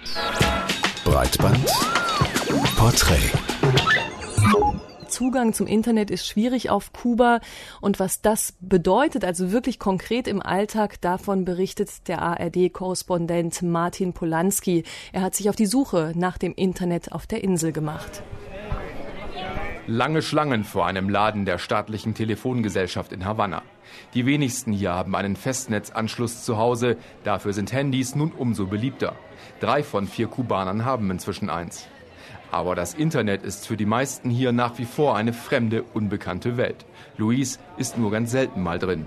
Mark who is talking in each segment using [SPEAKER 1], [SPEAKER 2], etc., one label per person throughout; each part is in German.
[SPEAKER 1] Breitbandporträt.
[SPEAKER 2] Zugang zum Internet ist schwierig auf Kuba und was das bedeutet, also wirklich konkret im Alltag, davon berichtet der ARD-Korrespondent Martin Polanski. Er hat sich auf die Suche nach dem Internet auf der Insel gemacht.
[SPEAKER 3] Lange Schlangen vor einem Laden der staatlichen Telefongesellschaft in Havanna. Die wenigsten hier haben einen Festnetzanschluss zu Hause, dafür sind Handys nun umso beliebter. 3 von 4 Kubanern haben inzwischen eins. Aber das Internet ist für die meisten hier nach wie vor eine fremde, unbekannte Welt. Luis ist nur ganz selten mal drin.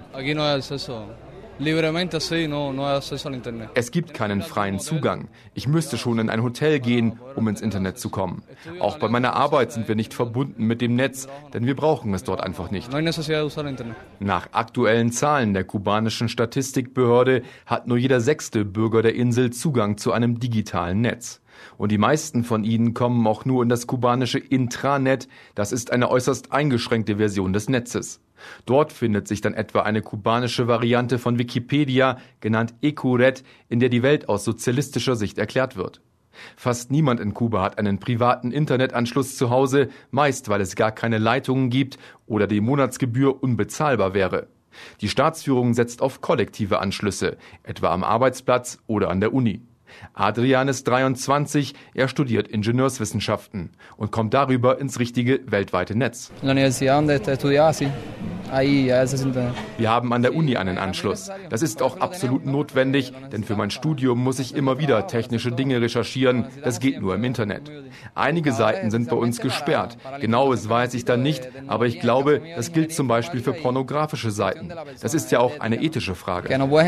[SPEAKER 3] Es gibt keinen freien Zugang. Ich müsste schon in ein Hotel gehen, um ins Internet zu kommen. Auch bei meiner Arbeit sind wir nicht verbunden mit dem Netz, denn wir brauchen es dort einfach nicht. Nach aktuellen Zahlen der kubanischen Statistikbehörde hat nur jeder 6. Bürger der Insel Zugang zu einem digitalen Netz. Und die meisten von ihnen kommen auch nur in das kubanische Intranet. Das ist eine äußerst eingeschränkte Version des Netzes. Dort findet sich dann etwa eine kubanische Variante von Wikipedia, genannt EcuRed, in der die Welt aus sozialistischer Sicht erklärt wird. Fast niemand in Kuba hat einen privaten Internetanschluss zu Hause, meist weil es gar keine Leitungen gibt oder die Monatsgebühr unbezahlbar wäre. Die Staatsführung setzt auf kollektive Anschlüsse, etwa am Arbeitsplatz oder an der Uni. Adrian ist 23, er studiert Ingenieurswissenschaften und kommt darüber ins richtige weltweite Netz. Wir haben an der Uni einen Anschluss. Das ist auch absolut notwendig, denn für mein Studium muss ich immer wieder technische Dinge recherchieren. Das geht nur im Internet. Einige Seiten sind bei uns gesperrt. Genaues weiß ich dann nicht, aber ich glaube, das gilt zum Beispiel für pornografische Seiten. Das ist ja auch eine ethische Frage.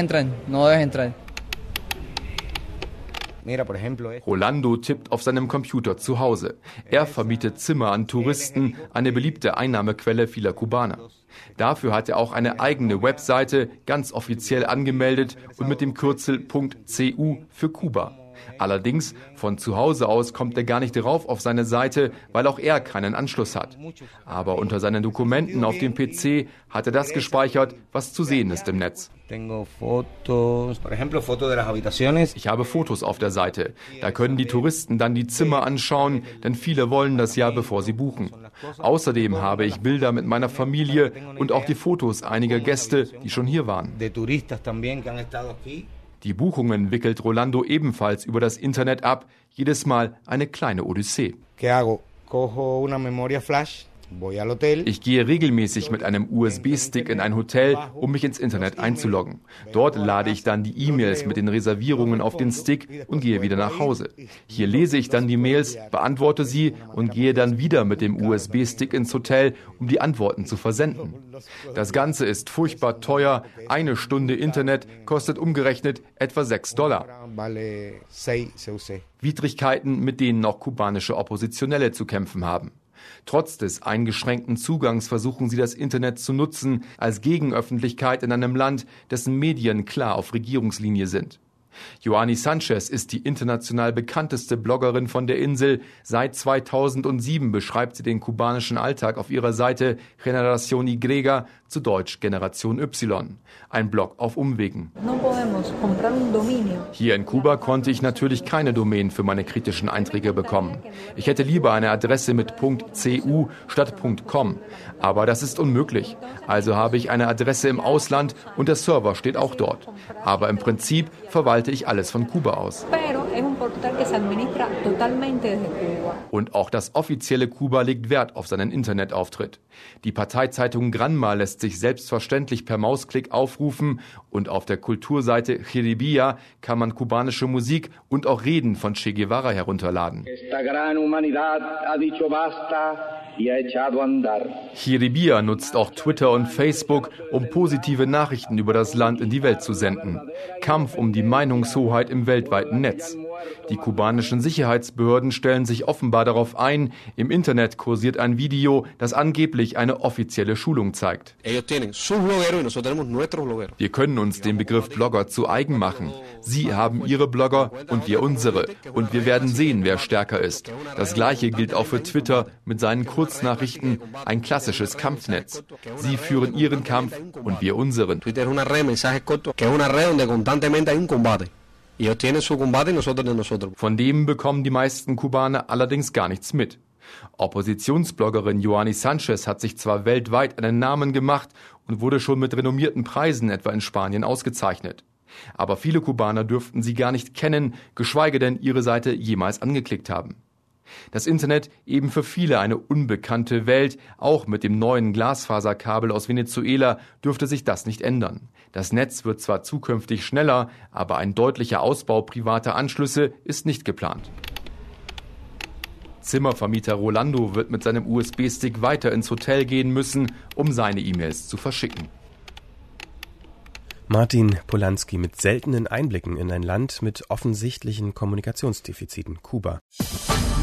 [SPEAKER 3] Rolando tippt auf seinem Computer zu Hause. Er vermietet Zimmer an Touristen, eine beliebte Einnahmequelle vieler Kubaner. Dafür hat er auch eine eigene Webseite, ganz offiziell angemeldet und mit dem Kürzel .cu für Kuba. Allerdings, von zu Hause aus kommt er gar nicht rauf auf seine Seite, weil auch er keinen Anschluss hat. Aber unter seinen Dokumenten auf dem PC hat er das gespeichert, was zu sehen ist im Netz. Ich habe Fotos auf der Seite. Da können die Touristen dann die Zimmer anschauen, denn viele wollen das ja, bevor sie buchen. Außerdem habe ich Bilder mit meiner Familie und auch die Fotos einiger Gäste, die schon hier waren. Die Buchungen wickelt Rolando ebenfalls über das Internet ab, jedes Mal eine kleine Odyssee. Ich gehe regelmäßig mit einem USB-Stick in ein Hotel, um mich ins Internet einzuloggen. Dort lade ich dann die E-Mails mit den Reservierungen auf den Stick und gehe wieder nach Hause. Hier lese ich dann die Mails, beantworte sie und gehe dann wieder mit dem USB-Stick ins Hotel, um die Antworten zu versenden. Das Ganze ist furchtbar teuer. Eine Stunde Internet kostet umgerechnet etwa $6. Widrigkeiten, mit denen auch kubanische Oppositionelle zu kämpfen haben. Trotz des eingeschränkten Zugangs versuchen sie, das Internet zu nutzen als Gegenöffentlichkeit in einem Land, dessen Medien klar auf Regierungslinie sind. Joanny Sanchez ist die international bekannteste Bloggerin von der Insel. Seit 2007 beschreibt sie den kubanischen Alltag auf ihrer Seite Generación Y, zu Deutsch Generation Y. Ein Blog auf Umwegen. Hier in Kuba konnte ich natürlich keine Domain für meine kritischen Einträge bekommen. Ich hätte lieber eine Adresse mit .cu statt .com. Aber das ist unmöglich. Also habe ich eine Adresse im Ausland und der Server steht auch dort. Aber im Prinzip verwalte ich alles von Kuba aus. Und auch das offizielle Kuba legt Wert auf seinen Internetauftritt. Die Parteizeitung Granma lässt sich selbstverständlich per Mausklick aufrufen und auf der Kulturseite Chiribia kann man kubanische Musik und auch Reden von Che Guevara herunterladen. Chiribia nutzt auch Twitter und Facebook, um positive Nachrichten über das Land in die Welt zu senden. Kampf um die Meinungshoheit im weltweiten Netz. Die kubanischen Sicherheitsbehörden stellen sich offenbar darauf ein. Im Internet kursiert ein Video, das angeblich eine offizielle Schulung zeigt. Wir können uns den Begriff Blogger zu eigen machen. Sie haben ihre Blogger und wir unsere. Und wir werden sehen, wer stärker ist. Das Gleiche gilt auch für Twitter mit seinen Kurznachrichten, ein klassisches Kampfnetz. Sie führen ihren Kampf und wir unseren. Von dem bekommen die meisten Kubaner allerdings gar nichts mit. Oppositionsbloggerin Joanny Sanchez hat sich zwar weltweit einen Namen gemacht und wurde schon mit renommierten Preisen etwa in Spanien ausgezeichnet. Aber viele Kubaner dürften sie gar nicht kennen, geschweige denn ihre Seite jemals angeklickt haben. Das Internet eben für viele eine unbekannte Welt. Auch mit dem neuen Glasfaserkabel aus Venezuela dürfte sich das nicht ändern. Das Netz wird zwar zukünftig schneller, aber ein deutlicher Ausbau privater Anschlüsse ist nicht geplant. Zimmervermieter Rolando wird mit seinem USB-Stick weiter ins Hotel gehen müssen, um seine E-Mails zu verschicken.
[SPEAKER 1] Martin Polański mit seltenen Einblicken in ein Land mit offensichtlichen Kommunikationsdefiziten, Kuba.